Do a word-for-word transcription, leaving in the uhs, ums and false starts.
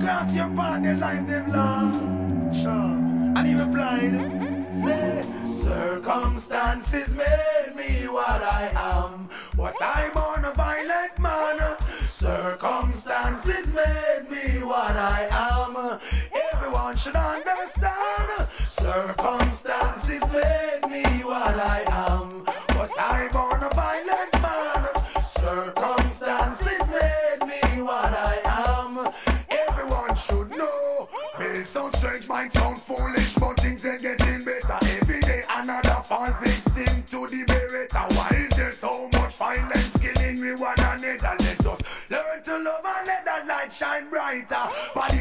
lost your partner, life they've lost. Sure. And he replied, say, circumstances made me what I am. Was I born a violent man? Circumstances made me what I am. Everyone should understand. Circumstances made me what I am. Was I born a violent man? Circumstances made me what I am. Everyone should know. May sound strange, might sound foolish, but things are getting better every day. Another fall victim to the beretta. Why is there so much violence killing we one another? Let us learn to love and let that light shine brighter. Body